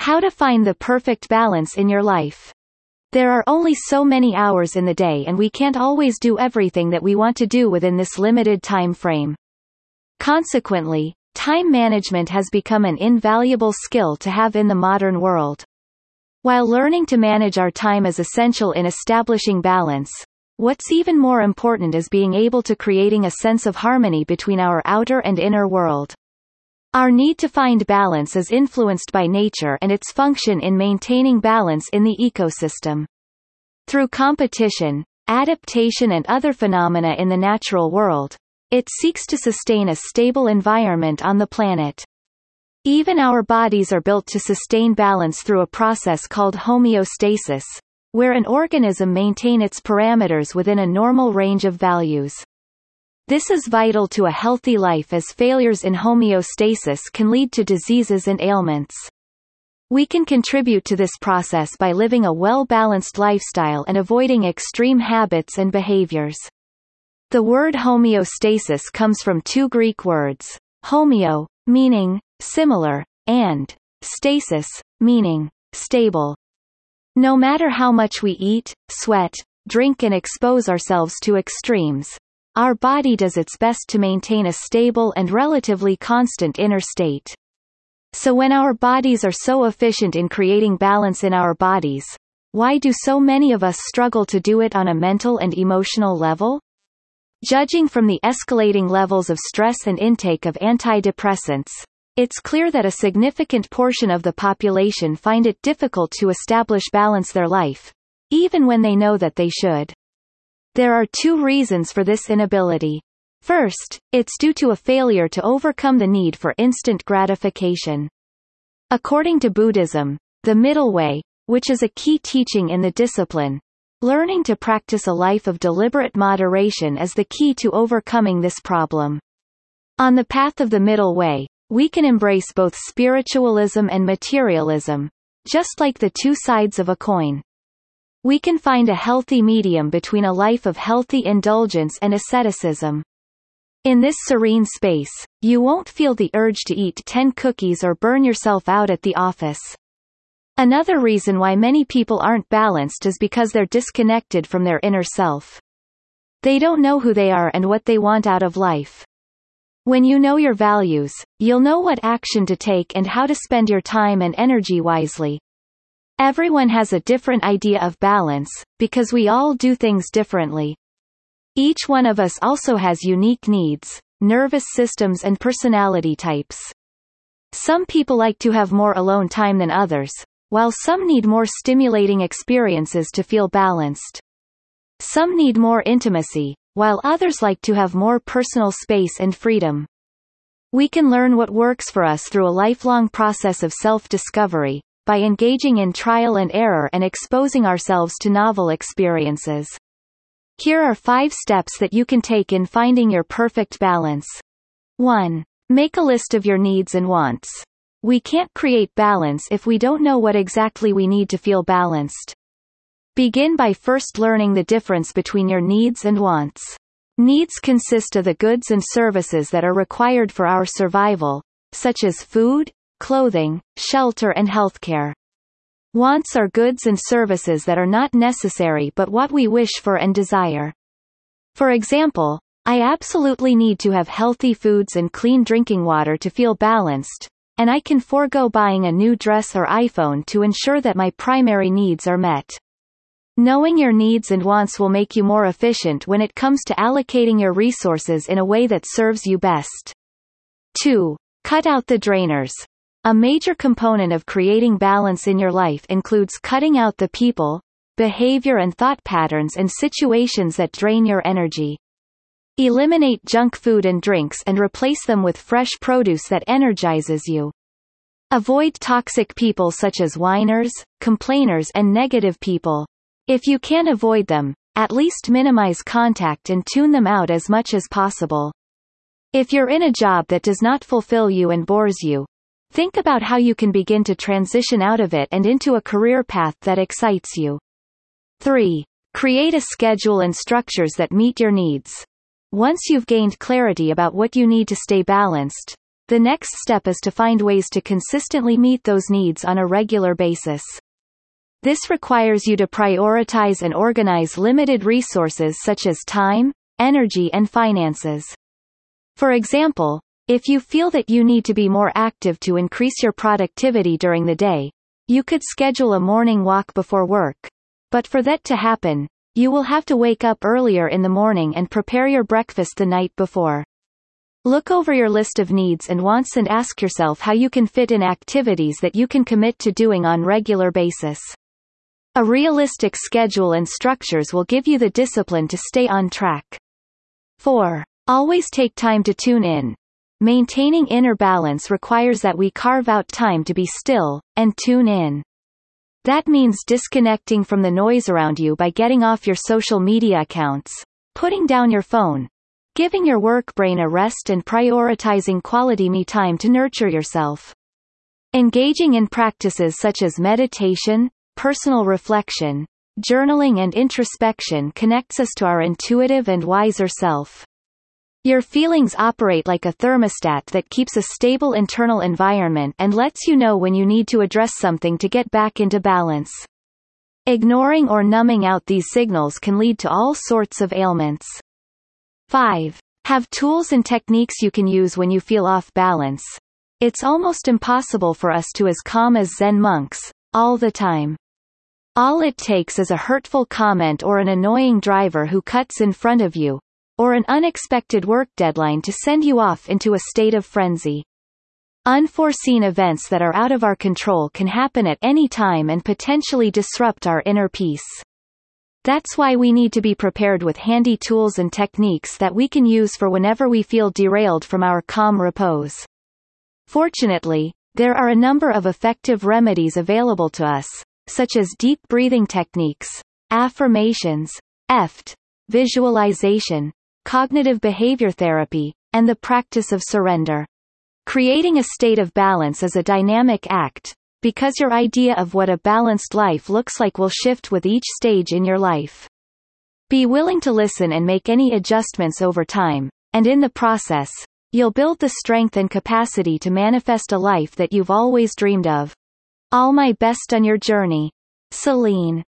How to find the perfect balance in your life. There are only so many hours in the day, and we can't always do everything that we want to do within this limited time frame. Consequently, time management has become an invaluable skill to have in the modern world. While learning to manage our time is essential in establishing balance, what's even more important is being able to creating a sense of harmony between our outer and inner world. Our need to find balance is influenced by nature and its function in maintaining balance in the ecosystem. Through competition, adaptation and other phenomena in the natural world, it seeks to sustain a stable environment on the planet. Even our bodies are built to sustain balance through a process called homeostasis, where an organism maintains its parameters within a normal range of values. This is vital to a healthy life, as failures in homeostasis can lead to diseases and ailments. We can contribute to this process by living a well-balanced lifestyle and avoiding extreme habits and behaviors. The word homeostasis comes from two Greek words, homeo, meaning similar, and stasis, meaning stable. No matter how much we eat, sweat, drink and expose ourselves to extremes, our body does its best to maintain a stable and relatively constant inner state. So when our bodies are so efficient in creating balance in our bodies, why do so many of us struggle to do it on a mental and emotional level? Judging from the escalating levels of stress and intake of antidepressants, it's clear that a significant portion of the population find it difficult to establish balance their life, even when they know that they should. There are two reasons for this inability. First, it's due to a failure to overcome the need for instant gratification. According to Buddhism, the middle way, which is a key teaching in the discipline, learning to practice a life of deliberate moderation is the key to overcoming this problem. On the path of the middle way, we can embrace both spiritualism and materialism, just like the two sides of a coin. We can find a healthy medium between a life of healthy indulgence and asceticism. In this serene space, you won't feel the urge to eat 10 cookies or burn yourself out at the office. Another reason why many people aren't balanced is because they're disconnected from their inner self. They don't know who they are and what they want out of life. When you know your values, you'll know what action to take and how to spend your time and energy wisely. Everyone has a different idea of balance, because we all do things differently. Each one of us also has unique needs, nervous systems and personality types. Some people like to have more alone time than others, while some need more stimulating experiences to feel balanced. Some need more intimacy, while others like to have more personal space and freedom. We can learn what works for us through a lifelong process of self-discovery, by engaging in trial and error and exposing ourselves to novel experiences. Here are 5 steps that you can take in finding your perfect balance. 1. Make a list of your needs and wants. We can't create balance if we don't know what exactly we need to feel balanced. Begin by first learning the difference between your needs and wants. Needs consist of the goods and services that are required for our survival, such as food, clothing, shelter and healthcare. Wants are goods and services that are not necessary but what we wish for and desire. For example, I absolutely need to have healthy foods and clean drinking water to feel balanced, and I can forego buying a new dress or iPhone to ensure that my primary needs are met. Knowing your needs and wants will make you more efficient when it comes to allocating your resources in a way that serves you best. 2. Cut out the drainers. A major component of creating balance in your life includes cutting out the people, behavior and thought patterns and situations that drain your energy. Eliminate junk food and drinks and replace them with fresh produce that energizes you. Avoid toxic people such as whiners, complainers and negative people. If you can't avoid them, at least minimize contact and tune them out as much as possible. If you're in a job that does not fulfill you and bores you, think about how you can begin to transition out of it and into a career path that excites you. 3. Create a schedule and structures that meet your needs. Once you've gained clarity about what you need to stay balanced, The next step is to find ways to consistently meet those needs on a regular basis. This requires you to prioritize and organize limited resources such as time, energy, and finances. For example, if you feel that you need to be more active to increase your productivity during the day, you could schedule a morning walk before work. But for that to happen, you will have to wake up earlier in the morning and prepare your breakfast the night before. Look over your list of needs and wants and ask yourself how you can fit in activities that you can commit to doing on regular basis. A realistic schedule and structures will give you the discipline to stay on track. 4. Always take time to tune in. Maintaining inner balance requires that we carve out time to be still and tune in. That means disconnecting from the noise around you by getting off your social media accounts, putting down your phone, giving your work brain a rest, and prioritizing quality me time to nurture yourself. Engaging in practices such as meditation, personal reflection, journaling, and introspection connects us to our intuitive and wiser self. Your feelings operate like a thermostat that keeps a stable internal environment and lets you know when you need to address something to get back into balance. Ignoring or numbing out these signals can lead to all sorts of ailments. 5. Have tools and techniques you can use when you feel off balance. It's almost impossible for us to as calm as Zen monks, all the time. All it takes is a hurtful comment or an annoying driver who cuts in front of you, or an unexpected work deadline to send you off into a state of frenzy. Unforeseen events that are out of our control can happen at any time and potentially disrupt our inner peace. That's why we need to be prepared with handy tools and techniques that we can use for whenever we feel derailed from our calm repose. Fortunately, there are a number of effective remedies available to us, such as deep breathing techniques, affirmations, EFT, visualization, cognitive behavior therapy, and the practice of surrender. Creating a state of balance is a dynamic act, because your idea of what a balanced life looks like will shift with each stage in your life. Be willing to listen and make any adjustments over time, and in the process, you'll build the strength and capacity to manifest a life that you've always dreamed of. All my best on your journey. Celine.